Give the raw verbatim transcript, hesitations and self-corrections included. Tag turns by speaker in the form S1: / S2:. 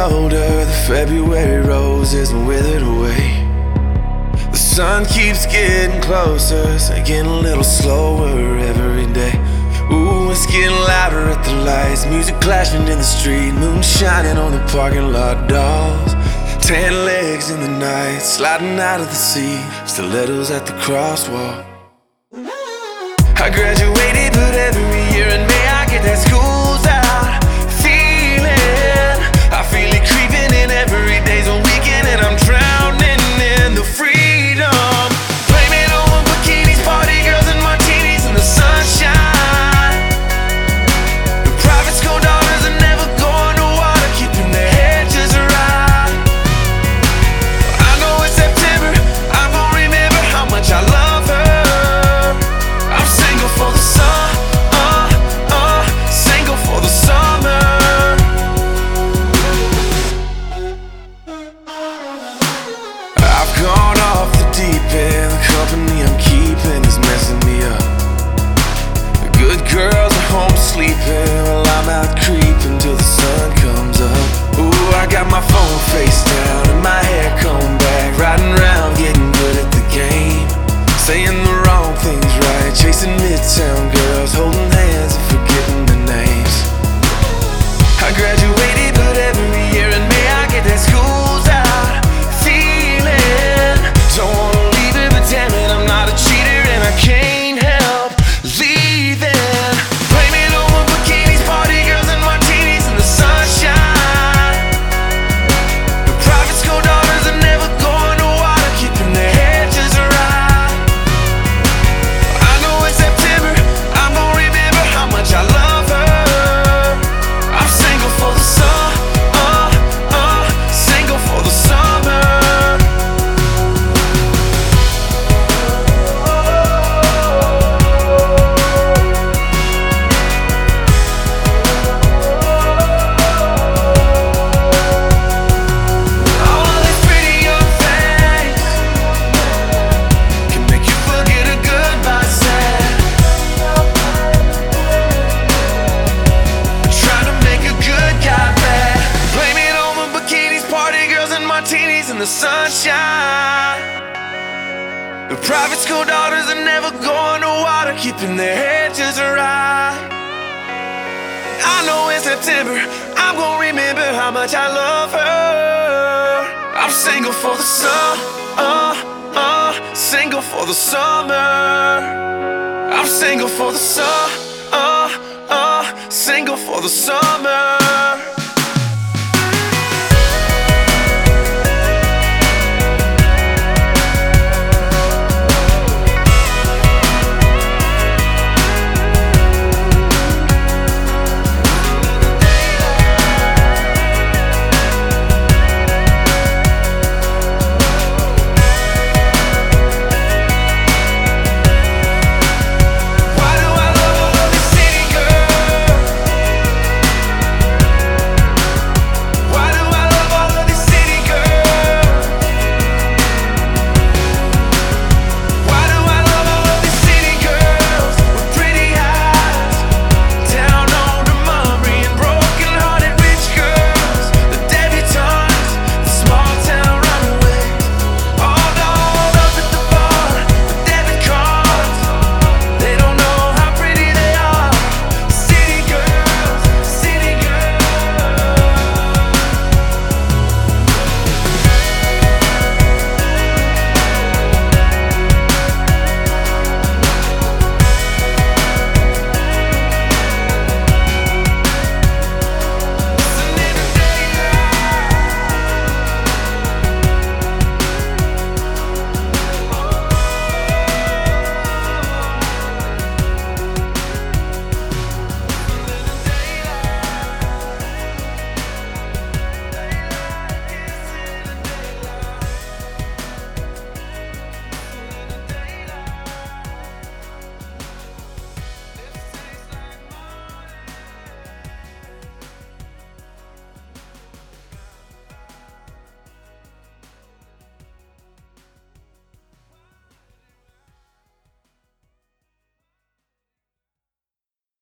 S1: older, the February rose isn't withered away. The sun keeps getting closer, it's getting a little slower every day. Ooh, it's getting louder at the lights, music clashing in the street, moon shining on the parking lot, dolls, tan legs in the night, sliding out of the sea, stilettos at the crosswalk. I graduated, but every year in May I get that school's out feeling. I feel it creeping in, every day's a weekend, and I'm drowning in the freedom. Blame it on bikinis, party girls, and martinis in the sunshine. The private school daughters are never going to water, keeping their head just right. I know it's September, I'm gonna remember how much I love her. I'm single for the sun, uh, uh, single for the summer. I've gone off the deep end, the company I'm keeping is messing me up. The good girls are home sleeping, while I'm out creeping till the sun comes up. Ooh, I got my phone face down and my hair combed back, riding around getting good at the game, saying the wrong things right, chasing midtown girls, holding hands and forgetting the names. I graduated, but every year in May I get that school's out feeling. Don't wanna leave it, but damn it, I'm not a cheater and I can't help leaving. Blame it on bikinis, party girls, and martinis in the sunshine. The private school daughters are never going to water, keeping their head just right. I know it's September, I'm gonna remember how much I love her. I'm single for the sun, uh, uh, single for the summer. All of these pretty young things can make you forget a goodbye sad. Trying to make a good guy bad. Blame it on the bikinis, party girls, and martinis in the sunshine. The private school daughters are never going to water, keeping their head just right. I know in September I'm gonna remember how much I love her. I'm single for the sun, uh, uh, single for the summer. I'm single for the sun, uh, uh, single for the summer.